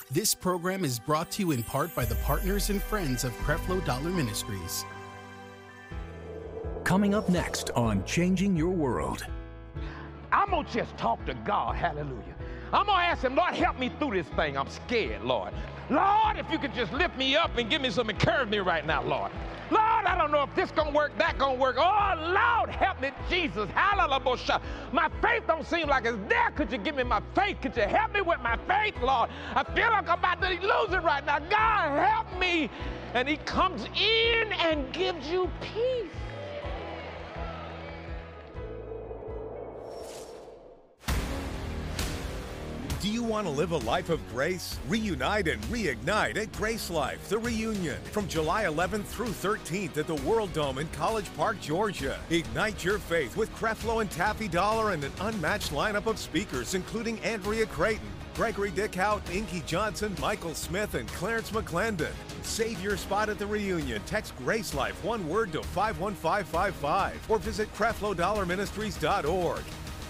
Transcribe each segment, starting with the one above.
This program is brought to you in part by the partners and friends of Creflo Dollar Ministries. Coming up next on Changing Your World. I'm going to just talk to God. Hallelujah. I'm going to ask him, Lord, help me through this thing. I'm scared, Lord. Lord, if you could just lift me up and give me some encouragement right now, Lord. Lord, I don't know if this gonna work, that gonna work. Oh, Lord, help me, Jesus. Hallelujah. My faith don't seem like it's there. Could you give me my faith? Could you help me with my faith, Lord? I feel like I'm about to lose it right now. God, help me. And he comes in and gives you peace. Do you want to live a life of grace? Reunite and reignite at Grace Life, the reunion, from July 11th through 13th at the World Dome in College Park, Georgia. Ignite your faith with Creflo and Taffy Dollar and an unmatched lineup of speakers, including Andrea Creighton, Gregory Dickow, Inky Johnson, Michael Smith, and Clarence McClendon. Save your spot at the reunion. Text Grace Life, one word, to 51555 or visit CrefloDollarMinistries.org.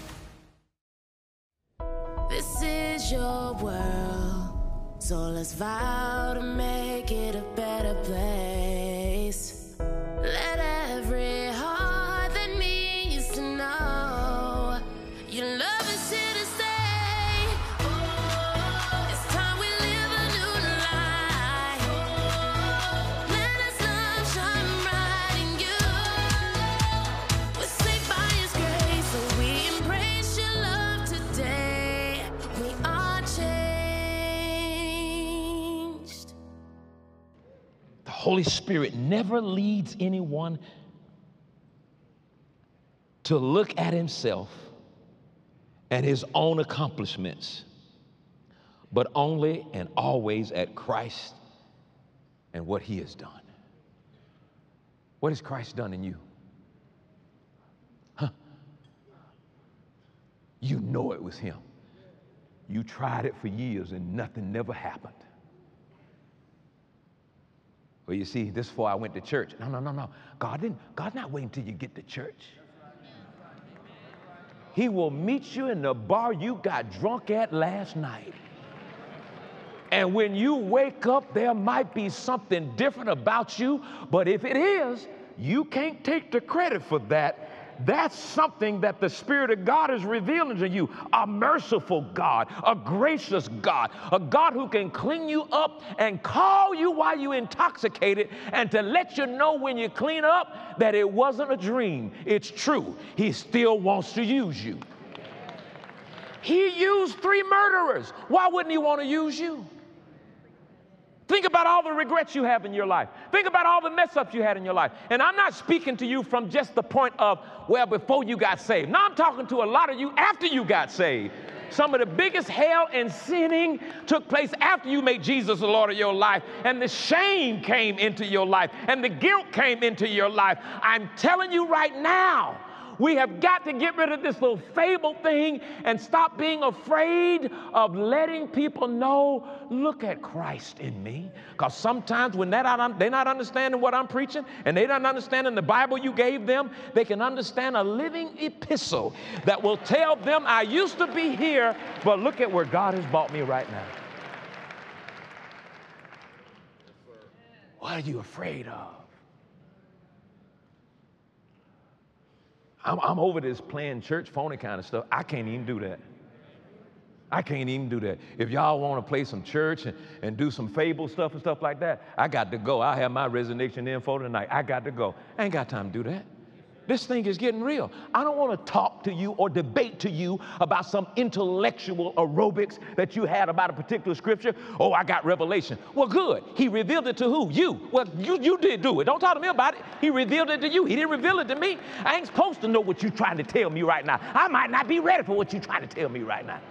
This is your world, so let's vow to make it a better place. Let every heart that needs to know your love is here to stay. Oh, it's time we live a new life. Oh, let us love shine bright in you. We're saved by his grace, so we embrace your love today. We are changed. The Holy Spirit never leads anyone to look at himself and his own accomplishments, but only and always at Christ and what he has done. What has Christ done in you? You know it was him. You tried it for years and nothing never happened. Well, you see, this is before I went to church. No. God's not waiting till you get to church. He will meet you in the bar you got drunk at last night. And when you wake up, there might be something different about you, but if it is, you can't take the credit for that. That's something that the Spirit of God is revealing to you. A merciful God, a gracious God, a God who can clean you up and call you while you're intoxicated and to let you know when you clean up that it wasn't a dream. It's true. He still wants to use you. He used 3 murderers. Why wouldn't he want to use you? Think about all the regrets you have in your life. Think about all the mess-ups you had in your life. And I'm not speaking to you from just the point of, well, before you got saved. Now I'm talking to a lot of you after you got saved. Some of the biggest hell and sinning took place after you made Jesus the Lord of your life. And the shame came into your life. And the guilt came into your life. I'm telling you right now, we have got to get rid of this little fable thing and stop being afraid of letting people know, look at Christ in me. Because sometimes when they're not understanding what I'm preaching and they're not understanding the Bible you gave them, they can understand a living epistle that will tell them, I used to be here, but look at where God has brought me right now. What are you afraid of? I'm over this playing church phony kind of stuff. I can't even do that. I can't even do that. If y'all want to play some church and do some fable stuff and stuff like that, I got to go. I have my resignation info tonight. I got to go. I ain't got time to do that. This thing is getting real. I don't want to talk to you or debate to you about some intellectual aerobics that you had about a particular scripture. Oh, I got revelation. Well, good. He revealed it to who? You. Well, you did do it. Don't talk to me about it. He revealed it to you. He didn't reveal it to me. I ain't supposed to know what you're trying to tell me right now. I might not be ready for what you're trying to tell me right now.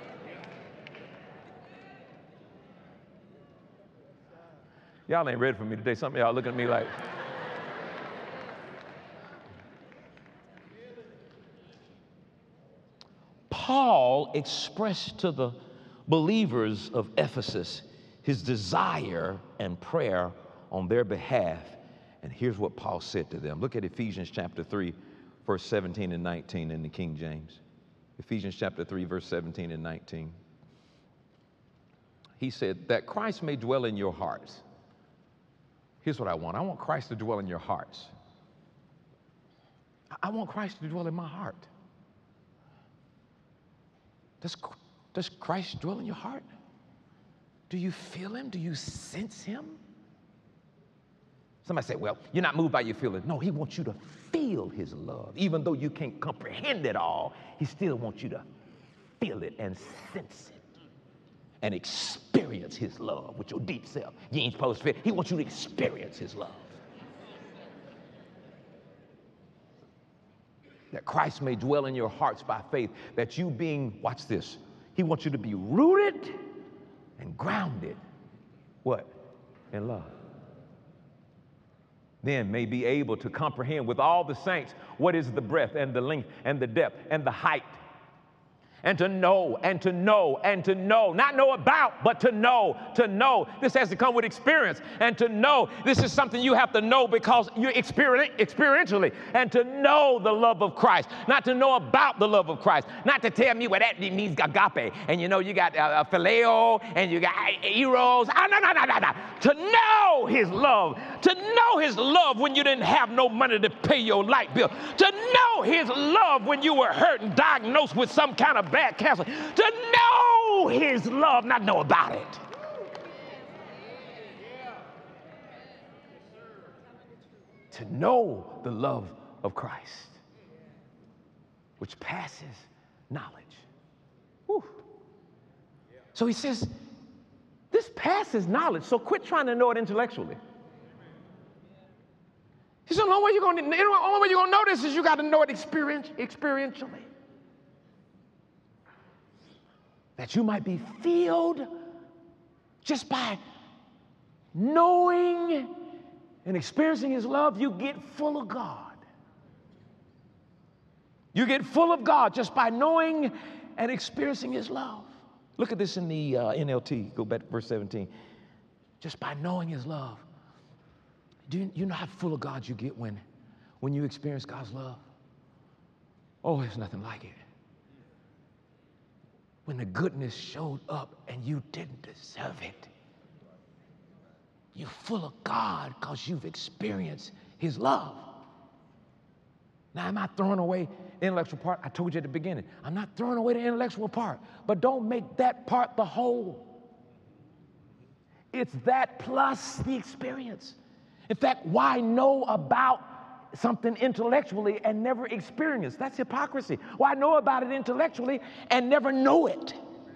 Y'all ain't ready for me today. Some of y'all looking at me like... Paul expressed to the believers of Ephesus his desire and prayer on their behalf. And here's what Paul said to them. Look at Ephesians chapter 3, verse 17 and 19 in the King James. Ephesians chapter 3, verse 17 and 19. He said, that Christ may dwell in your hearts. Here's what I want. I want Christ to dwell in your hearts. I want Christ to dwell in my heart. Does Christ dwell in your heart? Do you feel him? Do you sense him? Somebody say, well, you're not moved by your feelings. No, he wants you to feel his love. Even though you can't comprehend it all, he still wants you to feel it and sense it and experience his love with your deep self. You ain't supposed to feel it. He wants you to experience his love. That Christ may dwell in your hearts by faith, that you being, watch this, he wants you to be rooted and grounded, what? In love. Then may be able to comprehend with all the saints what is the breadth and the length and the depth and the height. And to know, and to know, and to know, not know about, but to know, to know. This has to come with experience. And to know, this is something you have to know because you're experientially. And to know the love of Christ, not to know about the love of Christ, not to tell me what that means, agape. And you know, you got phileo, and you got eros. No. To know his love when you didn't have no money to pay your light bill. To know his love when you were hurt and diagnosed with some kind of bad cancer. To know his love, not know about it. To know the love of Christ, which passes knowledge. Whew. So he says, this passes knowledge, so quit trying to know it intellectually. He said, the only way you're going to know this is you got to know it experientially. That you might be filled just by knowing and experiencing his love. You get full of God. You get full of God just by knowing and experiencing his love. Look at this in the NLT. Go back to verse 17. Just by knowing his love. Do you know how full of God you get when you experience God's love? Oh, there's nothing like it. When the goodness showed up and you didn't deserve it. You're full of God because you've experienced his love. Now, I'm not throwing away the intellectual part. I told you at the beginning. I'm not throwing away the intellectual part, but don't make that part the whole. It's that plus the experience. In fact, why know about something intellectually and never experience? That's hypocrisy. Why know about it intellectually and never know it?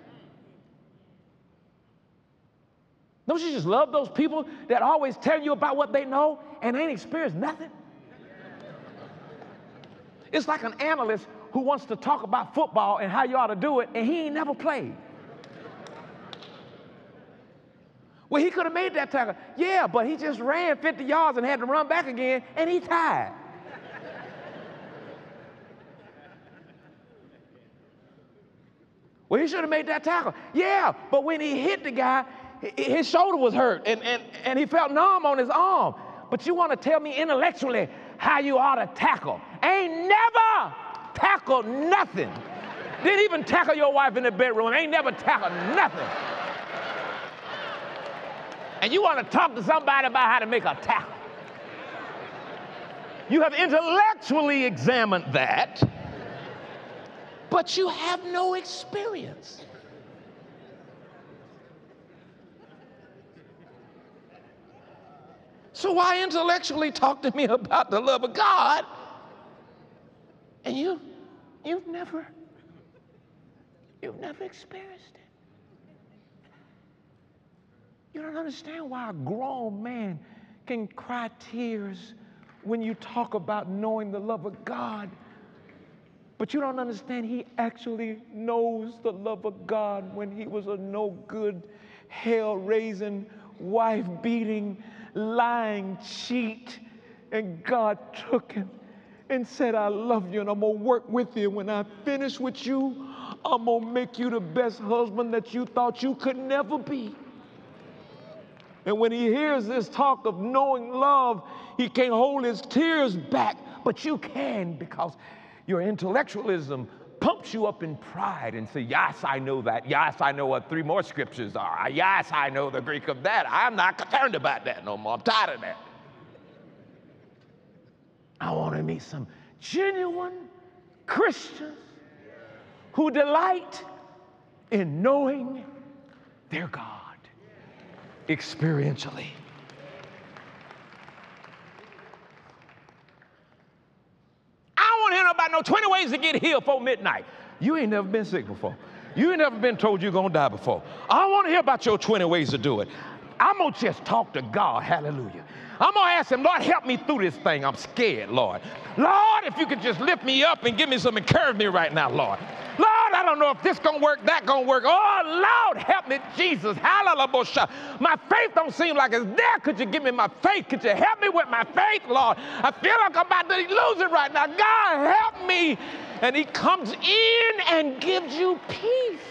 Don't you just love those people that always tell you about what they know and ain't experienced nothing? It's like an analyst who wants to talk about football and how you ought to do it, and he ain't never played. Well, he could have made that tackle. Yeah, but he just ran 50 yards and had to run back again, and he tired. Well, he should have made that tackle. Yeah, but when he hit the guy, his shoulder was hurt, and he felt numb on his arm. But you want to tell me intellectually how you ought to tackle. Ain't never tackled nothing. Didn't even tackle your wife in the bedroom. Ain't never tackled nothing. And you want to talk to somebody about how to make a tackle. You have intellectually examined that, but you have no experience. So why intellectually talk to me about the love of God and you've never experienced it? You don't understand why a grown man can cry tears when you talk about knowing the love of God, but you don't understand he actually knows the love of God when he was a no good, hell-raising, wife-beating, lying cheat, and God took him and said, I love you and I'm gonna work with you. When I finish with you, I'm gonna make you the best husband that you thought you could never be. And when he hears this talk of knowing love, he can't hold his tears back, but you can, because your intellectualism pumps you up in pride and say, yes, I know that. Yes, I know what 3 more scriptures are. Yes, I know the Greek of that. I'm not concerned about that no more. I'm tired of that. I want to meet some genuine Christians who delight in knowing their God experientially. I don't want to hear about no 20 ways to get healed before midnight. You ain't never been sick before. You ain't never been told you're going to die before. I don't want to hear about your 20 ways to do it. I'm going to just talk to God. Hallelujah. I'm going to ask him, Lord, help me through this thing. I'm scared, Lord. Lord, if you could just lift me up and give me some encouragement right now, Lord. Lord, I don't know if this going to work, that going to work. Oh, Lord, help me, Jesus. Hallelujah. My faith don't seem like it's there. Could you give me my faith? Could you help me with my faith, Lord? I feel like I'm about to lose it right now. God, help me. And he comes in and gives you peace.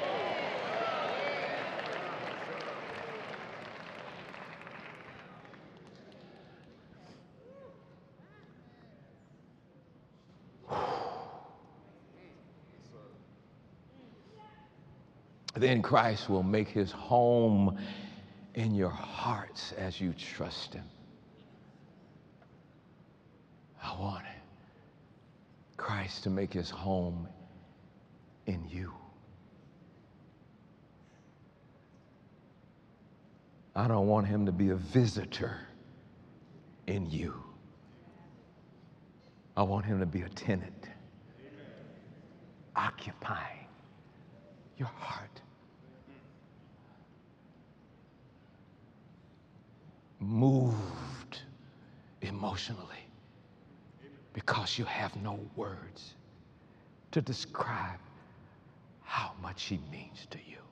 Then Christ will make his home in your hearts as you trust him. I want Christ to make his home in you. I don't want him to be a visitor in you. I want him to be a tenant, occupying your heart. Moved emotionally because you have no words to describe how much he means to you.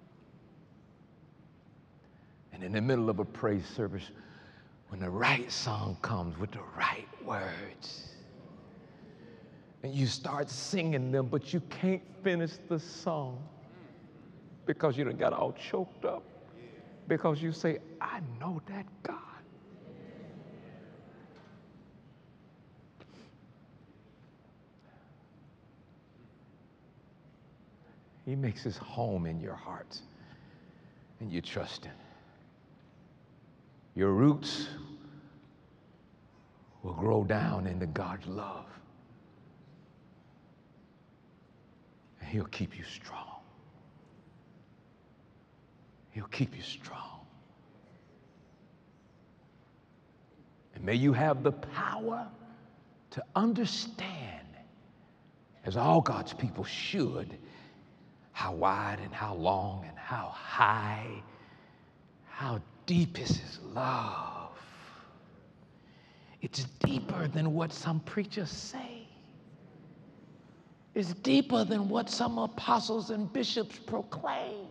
And in the middle of a praise service, when the right song comes with the right words, and you start singing them, but you can't finish the song because you done got all choked up. Because you say, I know that God. He makes his home in your heart, and you trust him. Your roots will grow down into God's love, and he'll keep you strong. He'll keep you strong. And may you have the power to understand, as all God's people should, how wide and how long and how high, how deep is his love. It's deeper than what some preachers say. It's deeper than what some apostles and bishops proclaim.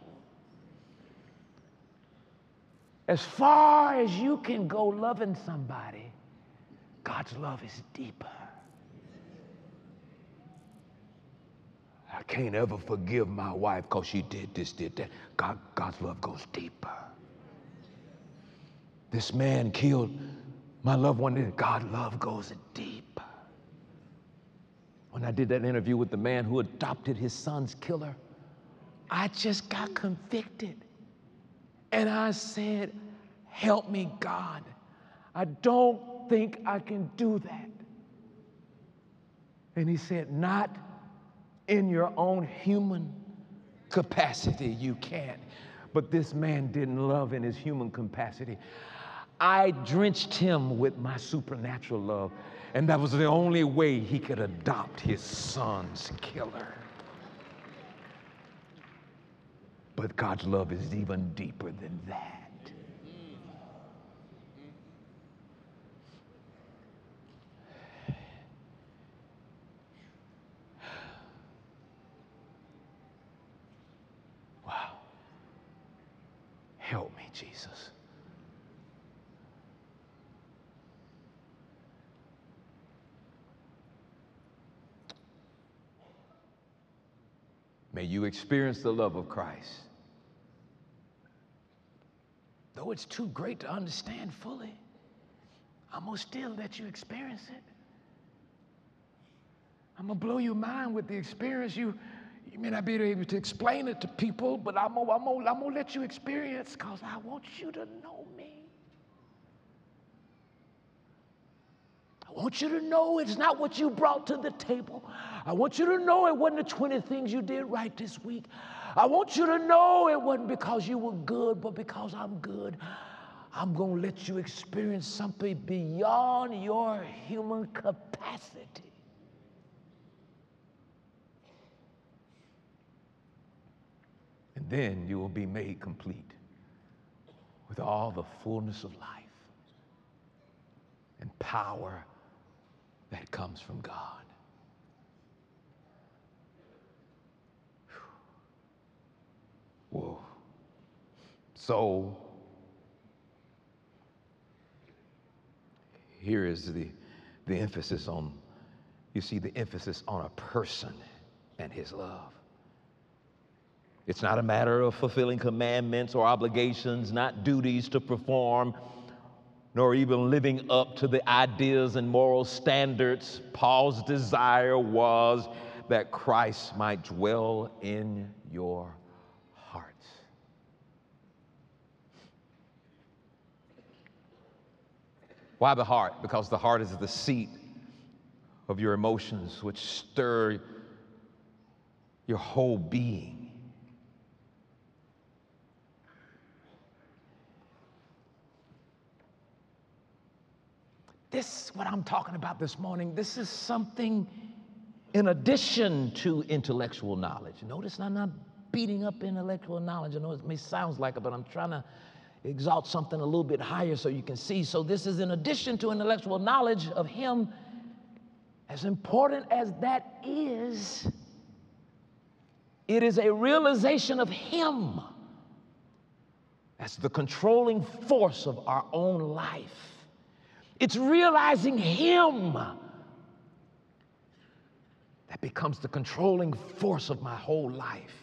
As far as you can go loving somebody, God's love is deeper. I can't ever forgive my wife because she did this, did that. God's love goes deeper. This man killed my loved one. God's love goes deeper. When I did that interview with the man who adopted his son's killer, I just got convicted. And I said, help me, God. I don't think I can do that. And he said, not in your own human capacity, you can't. But this man didn't love in his human capacity. I drenched him with my supernatural love, and that was the only way he could adopt his son's killer. But God's love is even deeper than that. Wow. Help me, Jesus. May you experience the love of Christ. Though it's too great to understand fully, I'm going to still let you experience it. I'm going to blow your mind with the experience. You may not be able to explain it to people, but I'm going to let you experience because I want you to know me. I want you to know it's not what you brought to the table. I want you to know it wasn't the 20 things you did right this week. I want you to know it wasn't because you were good, but because I'm good. I'm going to let you experience something beyond your human capacity. And then you will be made complete with all the fullness of life and power that comes from God. Whoa. So, here is the emphasis on, you see, the emphasis on a person and his love. It's not a matter of fulfilling commandments or obligations, not duties to perform, nor even living up to the ideas and moral standards. Paul's desire was that Christ might dwell in your hearts. Why the heart? Because the heart is the seat of your emotions, which stir your whole being. This, what I'm talking about this morning, this is something in addition to intellectual knowledge. Notice I'm not beating up intellectual knowledge. I know it may sound like it, but I'm trying to exalt something a little bit higher so you can see. So this is in addition to intellectual knowledge of him. As important as that is, it is a realization of him as the controlling force of our own life. It's realizing him that becomes the controlling force of my whole life.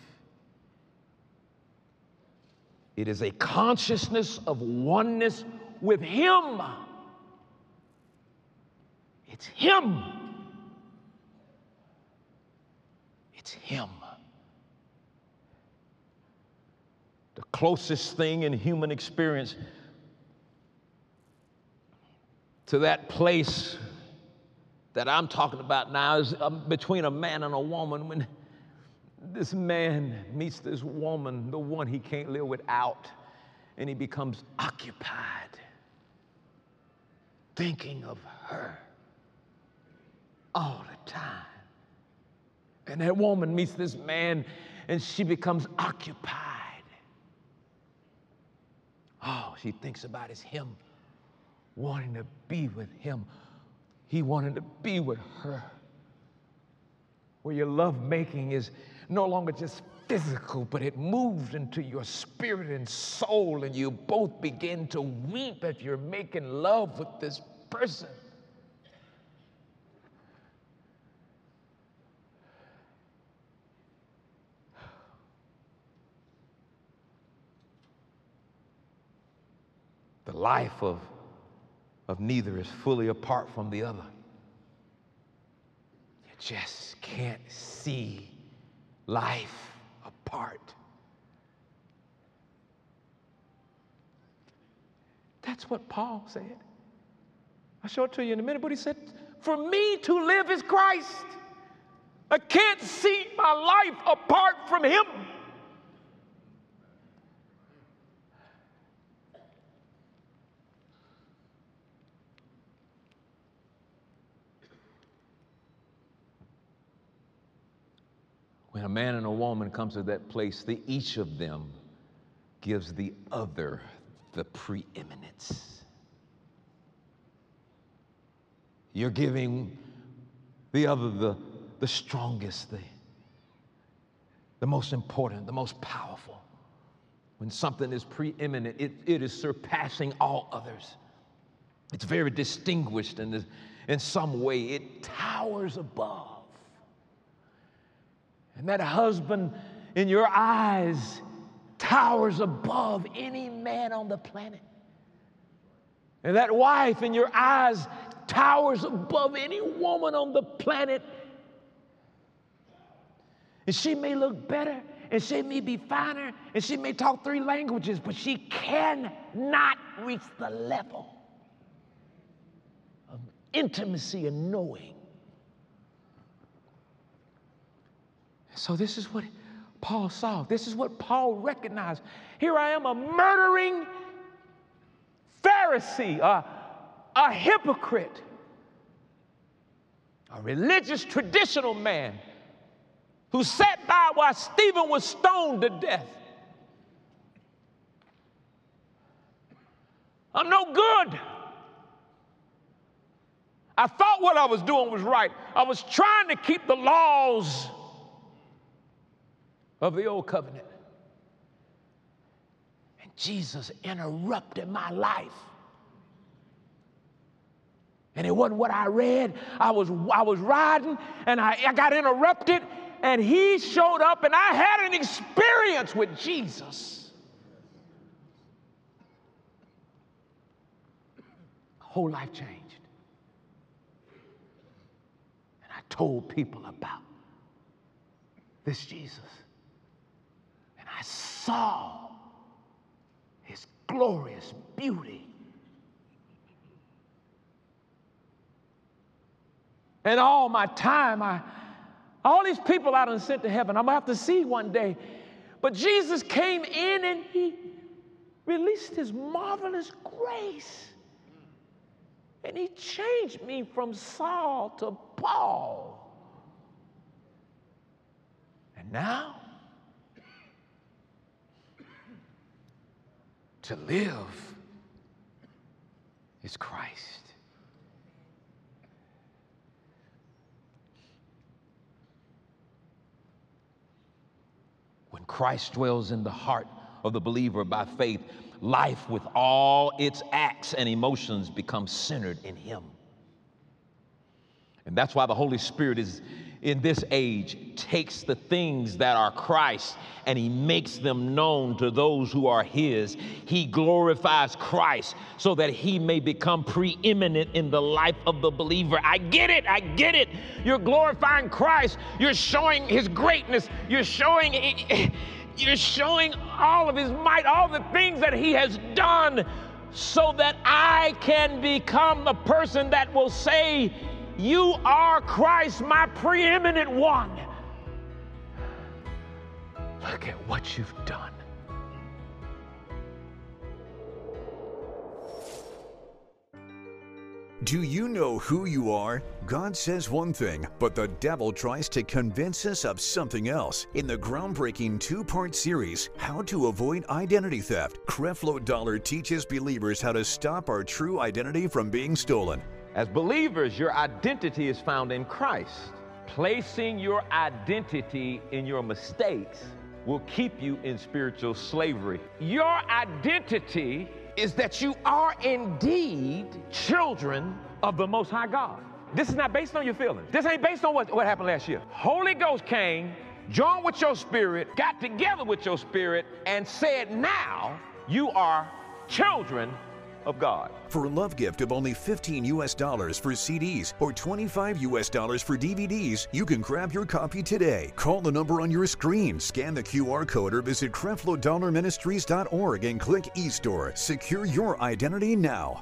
It is a consciousness of oneness with him. It's him. It's him. The closest thing in human experience to that place that I'm talking about now is between a man and a woman. When this man meets this woman, the one he can't live without, and he becomes occupied thinking of her all the time. And that woman meets this man and she becomes occupied. Oh, she thinks about it's him. Wanting to be with him. He wanted to be with her. Where your love making is no longer just physical, but it moves into your spirit and soul, and you both begin to weep as you're making love with this person. The life of neither is fully apart from the other. You just can't see life apart. That's what Paul said. I'll show it to you in a minute, but he said, for me to live is Christ. I can't see my life apart from him. When a man and a woman comes to that place, each of them gives the other the preeminence. You're giving the other the strongest, the most important, the most powerful. When something is preeminent, it is surpassing all others. It's very distinguished in some way. It towers above. And that husband in your eyes towers above any man on the planet. And that wife in your eyes towers above any woman on the planet. And she may look better, and she may be finer, and she may talk 3 languages, but she cannot reach the level of intimacy and knowing. So this is what Paul saw. This is what Paul recognized. Here I am, a murdering Pharisee, a hypocrite, a religious traditional man who sat by while Stephen was stoned to death. I'm no good. I thought what I was doing was right. I was trying to keep the laws of the old covenant. And Jesus interrupted my life. And it wasn't what I read. I was riding, and I got interrupted, and he showed up, and I had an experience with Jesus. Whole life changed. And I told people about this Jesus. And I saw his glorious beauty. And all my time, all these people I done sent to heaven, I'm going to have to see one day. But Jesus came in and he released his marvelous grace. And he changed me from Saul to Paul. And now, to live is Christ. When Christ dwells in the heart of the believer by faith, life with all its acts and emotions becomes centered in him. And that's why the Holy Spirit is in this age takes the things that are Christ and he makes them known to those who are his. He glorifies Christ so that he may become preeminent in the life of the believer. I get it. You're glorifying Christ. You're showing his greatness. You're showing all of his might, all the things that he has done, so that I can become the person that will say, you are Christ, my preeminent one. Look at what you've done. Do you know who you are? God says one thing, but the devil tries to convince us of something else. In the groundbreaking 2-part series, How to Avoid Identity Theft, Creflo Dollar teaches believers how to stop our true identity from being stolen. As believers, your identity is found in Christ. Placing your identity in your mistakes will keep you in spiritual slavery. Your identity is that you are indeed children of the Most High God. This is not based on your feelings. This ain't based on what happened last year. Holy Ghost came, joined with your spirit, got together with your spirit, and said, now you are children of God. For a love gift of only $15 for CDs or $25 for DVDs, you can grab your copy today. Call the number on your screen, scan the QR code, or visit CrefloDollarMinistries.org and click eStore. Secure your identity now.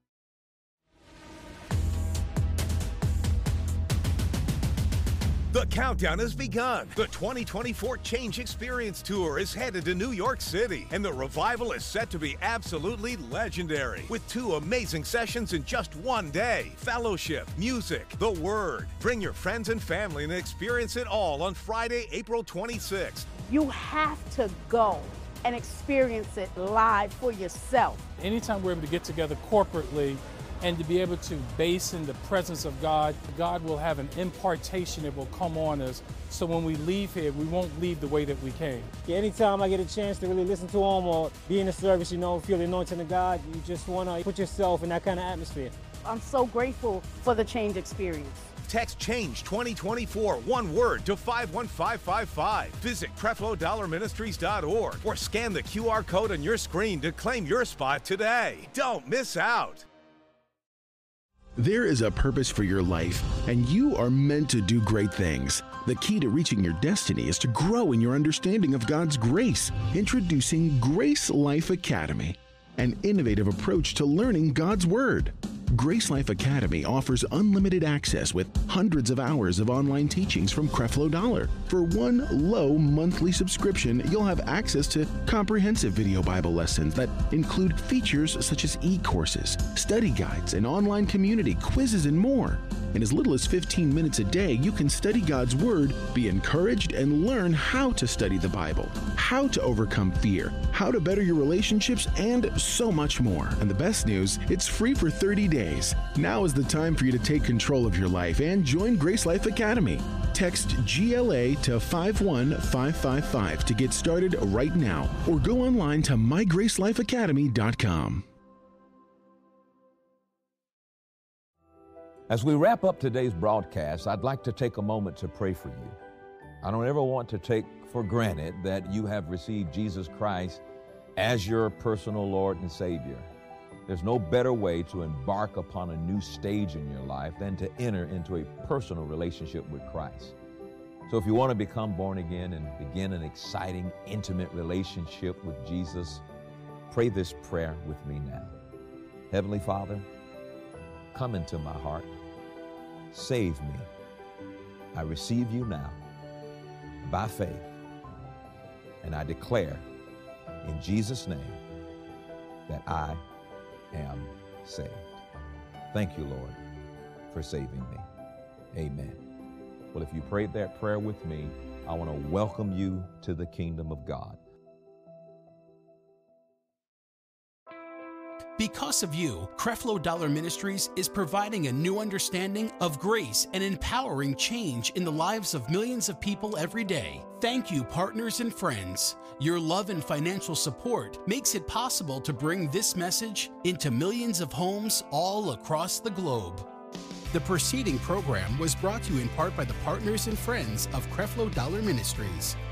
The countdown has begun. The 2024 Change Experience Tour is headed to New York City, and the revival is set to be absolutely legendary. With 2 amazing sessions in just one day: fellowship, music, the Word. Bring your friends and family and experience it all on Friday, April 26th. You have to go and experience it live for yourself. Anytime we're able to get together corporately and to be able to base in the presence of God, God will have an impartation that will come on us. So when we leave here, we won't leave the way that we came. Yeah, anytime I get a chance to really listen to them or be in the service, feel the anointing of God, you just want to put yourself in that kind of atmosphere. I'm so grateful for the Change Experience. Text CHANGE 2024, one word, to 51555. Visit CrefloDollarMinistries.org or scan the QR code on your screen to claim your spot today. Don't miss out. There is a purpose for your life, and you are meant to do great things. The key to reaching your destiny is to grow in your understanding of God's grace. Introducing Grace Life Academy, an innovative approach to learning God's Word. Grace Life Academy offers unlimited access with hundreds of hours of online teachings from Creflo Dollar. For one low monthly subscription, you'll have access to comprehensive video Bible lessons that include features such as e-courses, study guides, an online community, quizzes, and more. In as little as 15 minutes a day, you can study God's Word, be encouraged, and learn how to study the Bible, how to overcome fear, how to better your relationships, and so much more. And the best news, it's free for 30 days. Now is the time for you to take control of your life and join Grace Life Academy. Text GLA to 51555 to get started right now, or go online to mygracelifeacademy.com. As we wrap up today's broadcast, I'd like to take a moment to pray for you. I don't ever want to take for granted that you have received Jesus Christ as your personal Lord and Savior. There's no better way to embark upon a new stage in your life than to enter into a personal relationship with Christ. So if you want to become born again and begin an exciting, intimate relationship with Jesus, pray this prayer with me now. Heavenly Father, come into my heart. Save me. I receive you now by faith, and I declare in Jesus' name that I am saved. Thank you, Lord, for saving me. Amen. Well, if you prayed that prayer with me, I want to welcome you to the kingdom of God. Because of you, Creflo Dollar Ministries is providing a new understanding of grace and empowering change in the lives of millions of people every day. Thank you, partners and friends. Your love and financial support makes it possible to bring this message into millions of homes all across the globe. The preceding program was brought to you in part by the partners and friends of Creflo Dollar Ministries.